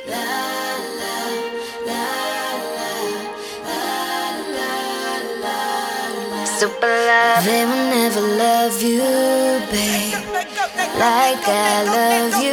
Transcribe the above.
Super love. They will never love you, babe, like I love you.